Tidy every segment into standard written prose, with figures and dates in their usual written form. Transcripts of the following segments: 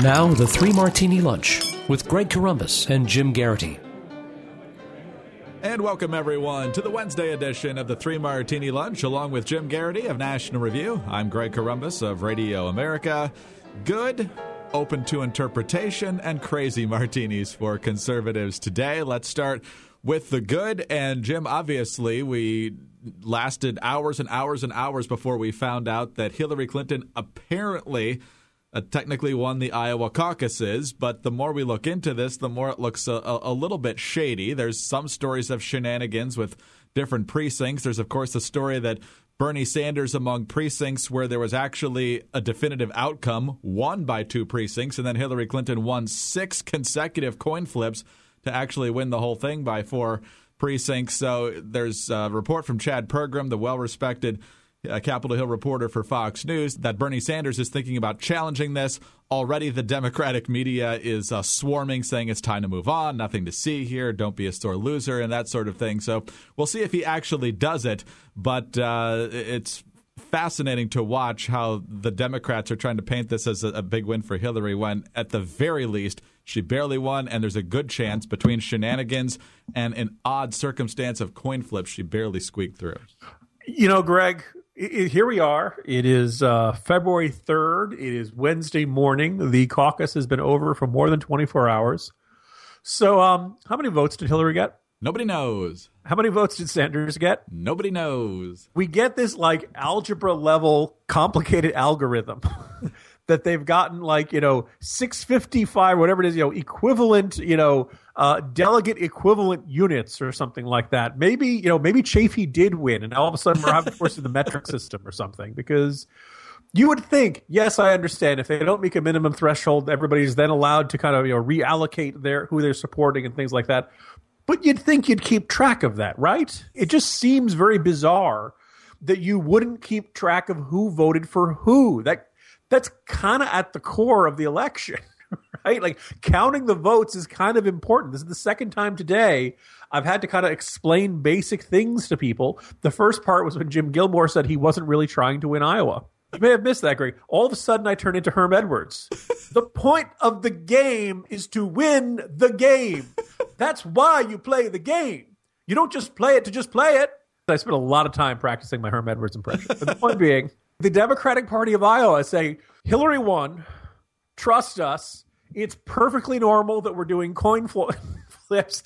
Now, the Three Martini Lunch with Greg Corombos and Jim Garrity. And welcome, everyone, to the Wednesday edition of the Three Martini Lunch, along with Jim Garrity of National Review. I'm Greg Corombos of Radio America. Good, open to interpretation, and crazy martinis for conservatives today. Let's start with the good. And, Jim, obviously, we lasted hours and hours and hours before we found out that Hillary Clinton apparently technically won the Iowa caucuses, but the more we look into this, the more it looks a little bit shady. There's some stories of shenanigans with different precincts. There's, of course, the story that Bernie Sanders, among precincts where there was actually a definitive outcome, won by 2 precincts, and then Hillary Clinton won 6 consecutive coin flips to actually win the whole thing by 4 precincts. So there's a report from Chad Pergram, the well-respected Capitol Hill reporter for Fox News, that Bernie Sanders is thinking about challenging this. Already the Democratic media is swarming, saying it's time to move on, nothing to see here, don't be a sore loser, and that sort of thing. So we'll see if he actually does it, but it's fascinating to watch how the Democrats are trying to paint this as a big win for Hillary when, at the very least, she barely won, and there's a good chance between shenanigans and an odd circumstance of coin flips, she barely squeaked through. You know, Greg, here we are. It is February 3rd. It is Wednesday morning. The caucus has been over for more than 24 hours. So how many votes did Hillary get? Nobody knows. How many votes did Sanders get? Nobody knows. We get this like algebra level complicated algorithm that they've gotten 655, whatever it is, equivalent, delegate equivalent units or something like that. Maybe Chafee did win, and all of a sudden we're having to force the metric system or something, because you would think, yes, I understand, if they don't make a minimum threshold, everybody's then allowed to kind of reallocate who they're supporting and things like that. But you'd think you'd keep track of that, right? It just seems very bizarre that you wouldn't keep track of who voted for who. That's kind of at the core of the election, right? Like, counting the votes is kind of important. This is the second time today I've had to kind of explain basic things to people. The first part was when Jim Gilmore said he wasn't really trying to win Iowa. You may have missed that, Greg. All of a sudden, I turn into Herm Edwards. The point of the game is to win the game. That's why you play the game. You don't just play it to just play it. I spent a lot of time practicing my Herm Edwards impression. But the point being, the Democratic Party of Iowa say, Hillary won. Trust us. It's perfectly normal that we're doing coin flips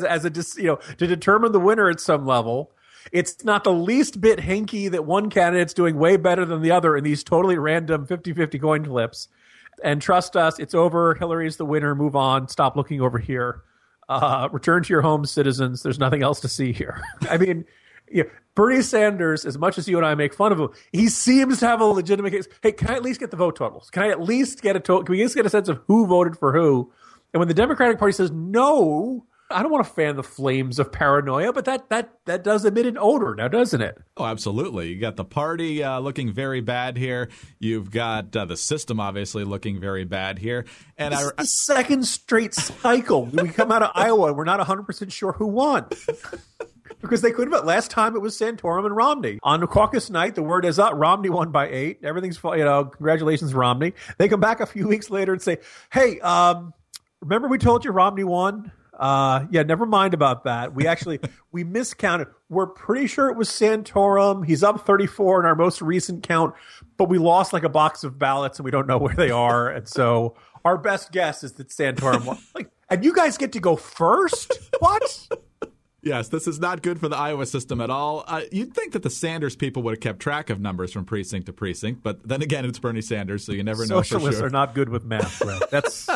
to determine the winner at some level. It's not the least bit hinky that one candidate's doing way better than the other in these totally random 50-50 coin flips. And trust us, it's over. Hillary's the winner. Move on. Stop looking over here. Return to your homes, citizens. There's nothing else to see here. I mean, Bernie Sanders, as much as you and I make fun of him, he seems to have a legitimate case. Hey, can I at least get the vote totals? Can I at least get can we just get a sense of who voted for who? And when the Democratic Party says no, I don't want to fan the flames of paranoia, but that does emit an odor now, doesn't it? Oh, absolutely. You got the party looking very bad here. You've got the system obviously looking very bad here. And it's the second straight cycle. We come out of Iowa and we're not 100% sure who won. Because they couldn't, but last time it was Santorum and Romney. On the caucus night, the word is up. Romney won by 8. Everything's, congratulations, Romney. They come back a few weeks later and say, hey, remember we told you Romney won? Never mind about that. We miscounted. We're pretty sure it was Santorum. He's up 34 in our most recent count, but we lost like a box of ballots and we don't know where they are. And so our best guess is that Santorum won. And you guys get to go first? What? Yes, this is not good for the Iowa system at all. You'd think that the Sanders people would have kept track of numbers from precinct to precinct, but then again, it's Bernie Sanders, so you never know for sure. Socialists are not good with math, right? That's...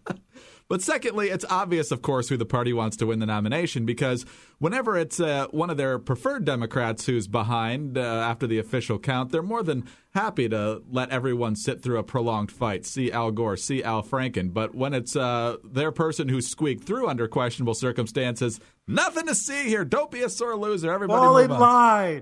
But secondly, it's obvious, of course, who the party wants to win the nomination, because whenever it's one of their preferred Democrats who's behind after the official count, they're more than happy to let everyone sit through a prolonged fight. See Al Gore, see Al Franken. But when it's their person who squeaked through under questionable circumstances, nothing to see here. Don't be a sore loser. Everybody fall in line.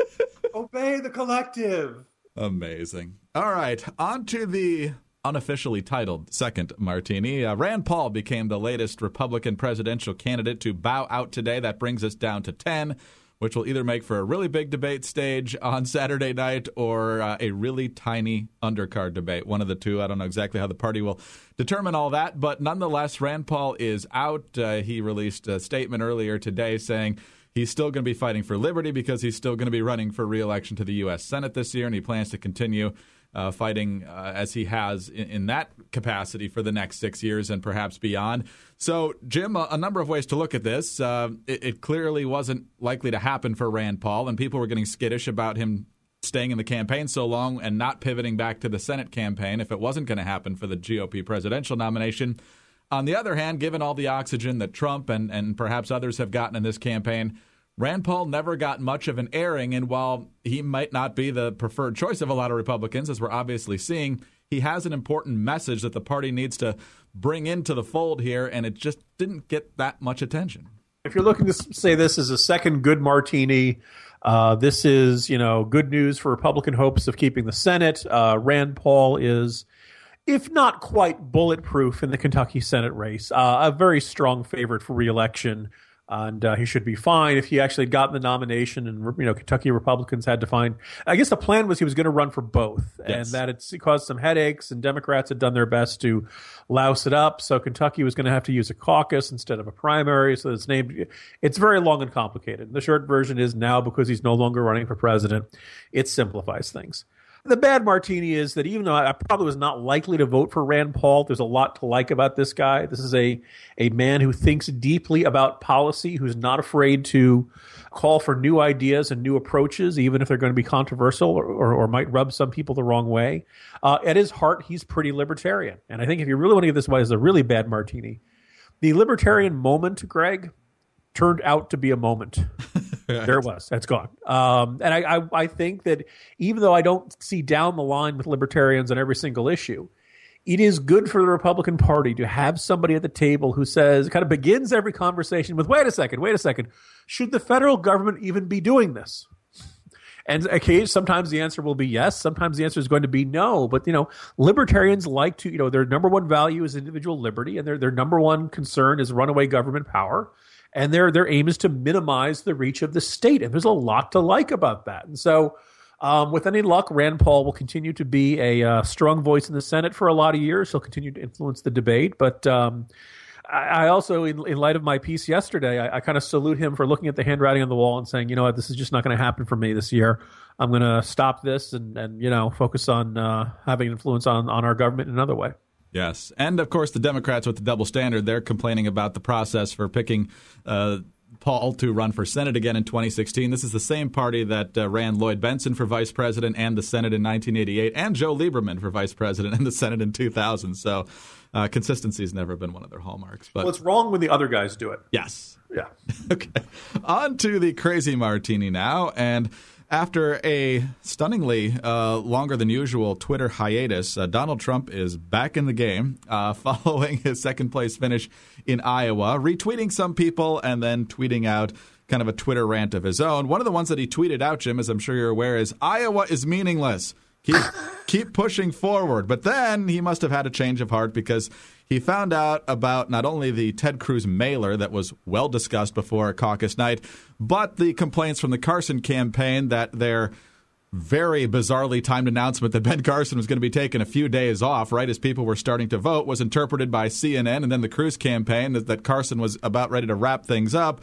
Obey the collective. Amazing. All right, on to the unofficially titled second martini. Rand Paul became the latest Republican presidential candidate to bow out today. That brings us down to 10. which will either make for a really big debate stage on Saturday night or a really tiny undercard debate. One of the two. I don't know exactly how the party will determine all that, but nonetheless, Rand Paul is out. He released a statement earlier today saying he's still going to be fighting for liberty because he's still going to be running for re-election to the U.S. Senate this year, and he plans to continue fighting as he has in that capacity for the next 6 years and perhaps beyond. So, Jim, a number of ways to look at this. It clearly wasn't likely to happen for Rand Paul, and people were getting skittish about him staying in the campaign so long and not pivoting back to the Senate campaign if it wasn't going to happen for the GOP presidential nomination. On the other hand, given all the oxygen that Trump and perhaps others have gotten in this campaign, Rand Paul never got much of an airing, and while he might not be the preferred choice of a lot of Republicans, as we're obviously seeing, he has an important message that the party needs to bring into the fold here, and it just didn't get that much attention. If you're looking to say this is a second good martini, this is, good news for Republican hopes of keeping the Senate. Rand Paul is, if not quite bulletproof in the Kentucky Senate race, a very strong favorite for re-election. And he should be fine. If he actually had gotten the nomination and, Kentucky Republicans had to find, I guess the plan was he was going to run for both. Yes. And that it caused some headaches, and Democrats had done their best to louse it up. So Kentucky was going to have to use a caucus instead of a primary. So it's very long and complicated. The short version is now, because he's no longer running for president, it simplifies things. The bad martini is that even though I probably was not likely to vote for Rand Paul, there's a lot to like about this guy. This is a man who thinks deeply about policy, who's not afraid to call for new ideas and new approaches, even if they're going to be controversial or might rub some people the wrong way. At his heart, he's pretty libertarian. And I think if you really want to give this away as a really bad martini, the libertarian moment, Greg, turned out to be a moment. There it was. That's gone. And I think that even though I don't see down the line with libertarians on every single issue, it is good for the Republican Party to have somebody at the table who says, kind of begins every conversation with, wait a second, should the federal government even be doing this? And sometimes the answer will be yes. Sometimes the answer is going to be no. But, libertarians like to, their number one value is individual liberty, and their number one concern is runaway government power. And their aim is to minimize the reach of the state. And there's a lot to like about that. And so with any luck, Rand Paul will continue to be a strong voice in the Senate for a lot of years. He'll continue to influence the debate. But I also, in light of my piece yesterday, I kind of salute him for looking at the handwriting on the wall and saying, this is just not going to happen for me this year. I'm going to stop this and focus on having influence on our government in another way. Yes. And, of course, the Democrats with the double standard, they're complaining about the process for picking Paul to run for Senate again in 2016. This is the same party that ran Lloyd Bentsen for vice president and the Senate in 1988, and Joe Lieberman for vice president and the Senate in 2000. So consistency has never been one of their hallmarks. But it's wrong when the other guys do it. Yes. Yeah. Okay. On to the crazy martini now. And after a stunningly longer than usual Twitter hiatus, Donald Trump is back in the game following his second-place finish in Iowa, retweeting some people and then tweeting out kind of a Twitter rant of his own. One of the ones that he tweeted out, Jim, as I'm sure you're aware, is Iowa is meaningless. Keep pushing forward. But then he must have had a change of heart because he found out about not only the Ted Cruz mailer that was well discussed before caucus night, but the complaints from the Carson campaign that their very bizarrely timed announcement that Ben Carson was going to be taking a few days off right as people were starting to vote was interpreted by CNN and then the Cruz campaign that Carson was about ready to wrap things up.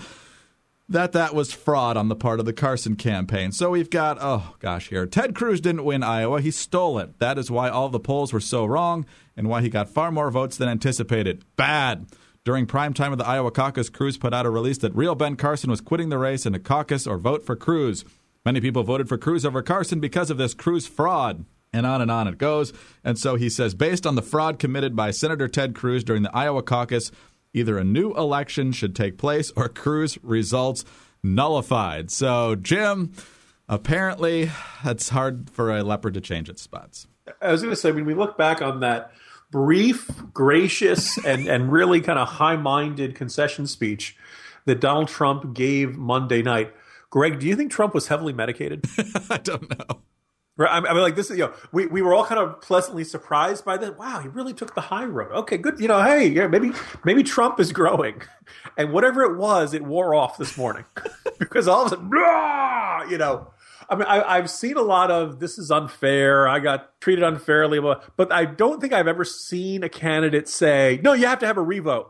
That was fraud on the part of the Carson campaign. So we've got, Ted Cruz didn't win Iowa. He stole it. That is why all the polls were so wrong and why he got far more votes than anticipated. Bad. During prime time of the Iowa caucus, Cruz put out a release that real Ben Carson was quitting the race in a caucus or vote for Cruz. Many people voted for Cruz over Carson because of this Cruz fraud. And on it goes. And so he says, based on the fraud committed by Senator Ted Cruz during the Iowa caucus, either a new election should take place or Cruz results nullified. So, Jim, apparently it's hard for a leopard to change its spots. I was going to say, when we look back on that brief, gracious, and really kind of high-minded concession speech that Donald Trump gave Monday night, Greg, do you think Trump was heavily medicated? I don't know. I mean, like this is, we were all kind of pleasantly surprised by this. Wow, he really took the high road. Okay, good. Hey, yeah, maybe Trump is growing, and whatever it was, it wore off this morning because all of a sudden, blah, I mean, I've seen a lot of this is unfair. I got treated unfairly, but I don't think I've ever seen a candidate say, no, you have to have a revote.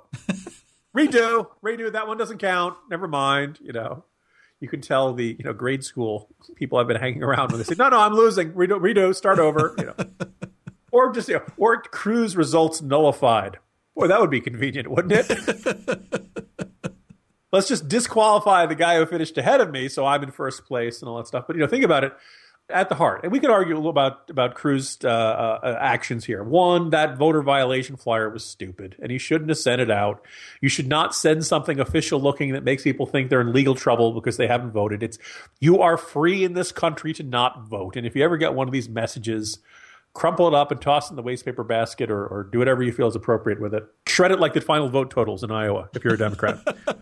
Redo. That one doesn't count. Never mind. You can tell the grade school people I've been hanging around when they say, no, I'm losing. Redo, start over. Or just or Cruz results nullified. Boy, that would be convenient, wouldn't it? Let's just disqualify the guy who finished ahead of me, so I'm in first place and all that stuff. But think about it at the heart, and we could argue a little about Cruz's actions here. One, that voter violation flyer was stupid, and he shouldn't have sent it out. You should not send something official looking that makes people think they're in legal trouble because they haven't voted. You are free in this country to not vote, and if you ever get one of these messages, crumple it up and toss it in the waste paper basket, or do whatever you feel is appropriate with it. Shred it like the final vote totals in Iowa if you're a Democrat.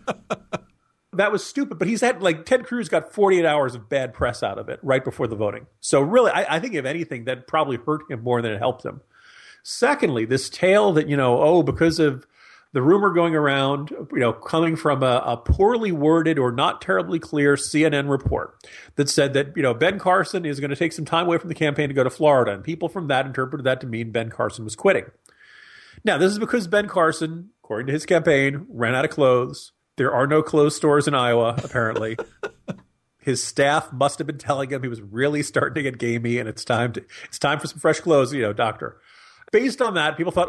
That was stupid, but he's had Ted Cruz got 48 hours of bad press out of it right before the voting. So really, I think if anything, that probably hurt him more than it helped him. Secondly, this tale that, because of the rumor going around, coming from a poorly worded or not terribly clear CNN report that said that, Ben Carson is going to take some time away from the campaign to go to Florida. And people from that interpreted that to mean Ben Carson was quitting. Now, this is because Ben Carson, according to his campaign, ran out of clothes. There are no clothes stores in Iowa, apparently. His staff must have been telling him he was really starting to get gamey, and it's time for some fresh clothes, doctor. Based on that, people thought,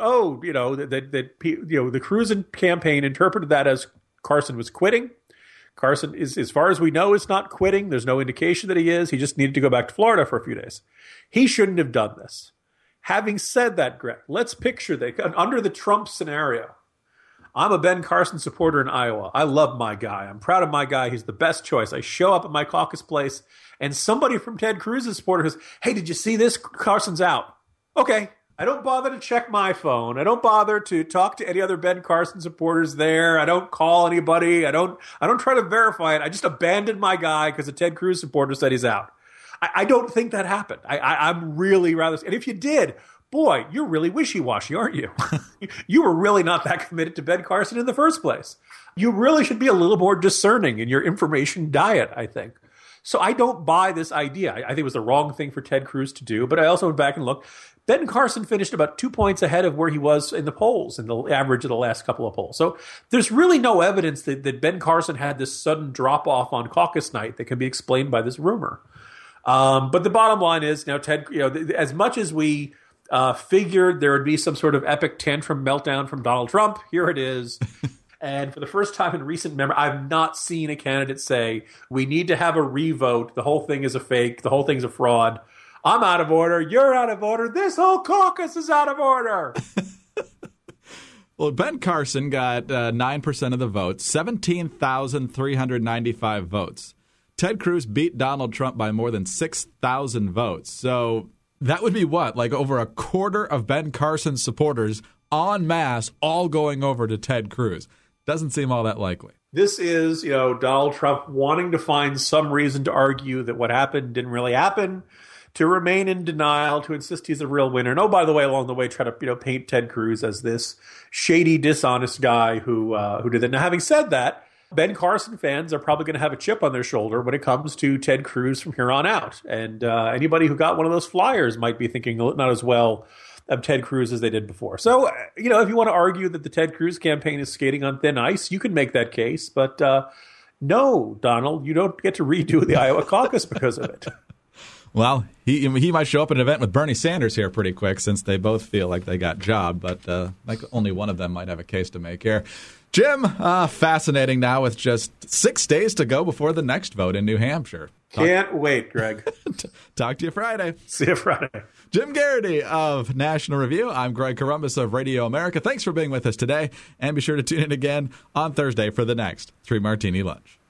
the Cruz campaign interpreted that as Carson was quitting. Carson is, as far as we know, is not quitting. There's no indication that he is. He just needed to go back to Florida for a few days. He shouldn't have done this. Having said that, Greg, let's picture that under the Trump scenario. I'm a Ben Carson supporter in Iowa. I love my guy. I'm proud of my guy. He's the best choice. I show up at my caucus place, and somebody from Ted Cruz's supporter says, hey, did you see this? Carson's out. Okay. I don't bother to check my phone. I don't bother to talk to any other Ben Carson supporters there. I don't call anybody. I don't try to verify it. I just abandoned my guy because a Ted Cruz supporter said he's out. I don't think that happened. I'm really rather, and if you did, boy, you're really wishy-washy, aren't you? You were really not that committed to Ben Carson in the first place. You really should be a little more discerning in your information diet, I think. So I don't buy this idea. I think it was the wrong thing for Ted Cruz to do, but I also went back and looked. Ben Carson finished about 2 points ahead of where he was in the polls, in the average of the last couple of polls. So there's really no evidence that Ben Carson had this sudden drop-off on caucus night that can be explained by this rumor. But the bottom line is, Ted, as much as we figured there would be some sort of epic tantrum meltdown from Donald Trump, here it is. And for the first time in recent memory, I've not seen a candidate say, we need to have a revote. The whole thing is a fake. The whole thing's a fraud. I'm out of order. You're out of order. This whole caucus is out of order. Well, Ben Carson got 9% of the votes, 17,395 votes. Ted Cruz beat Donald Trump by more than 6,000 votes. So that would be what? Like over a quarter of Ben Carson's supporters en masse all going over to Ted Cruz. Doesn't seem all that likely. This is, Donald Trump wanting to find some reason to argue that what happened didn't really happen, to remain in denial, to insist he's a real winner. And by the way, along the way, try to paint Ted Cruz as this shady, dishonest guy who did that. Now, having said that, Ben Carson fans are probably going to have a chip on their shoulder when it comes to Ted Cruz from here on out. And anybody who got one of those flyers might be thinking not as well of Ted Cruz as they did before. So, if you want to argue that the Ted Cruz campaign is skating on thin ice, you can make that case. But no, Donald, you don't get to redo the Iowa caucus because of it. Well, he might show up at an event with Bernie Sanders here pretty quick since they both feel like they got jobbed. But only one of them might have a case to make here. Jim, fascinating now with just 6 days to go before the next vote in New Hampshire. Can't wait, Greg. Talk to you Friday. See you Friday. Jim Garrity of National Review. I'm Greg Corombos of Radio America. Thanks for being with us today. And be sure to tune in again on Thursday for the next 3 Martini Lunch.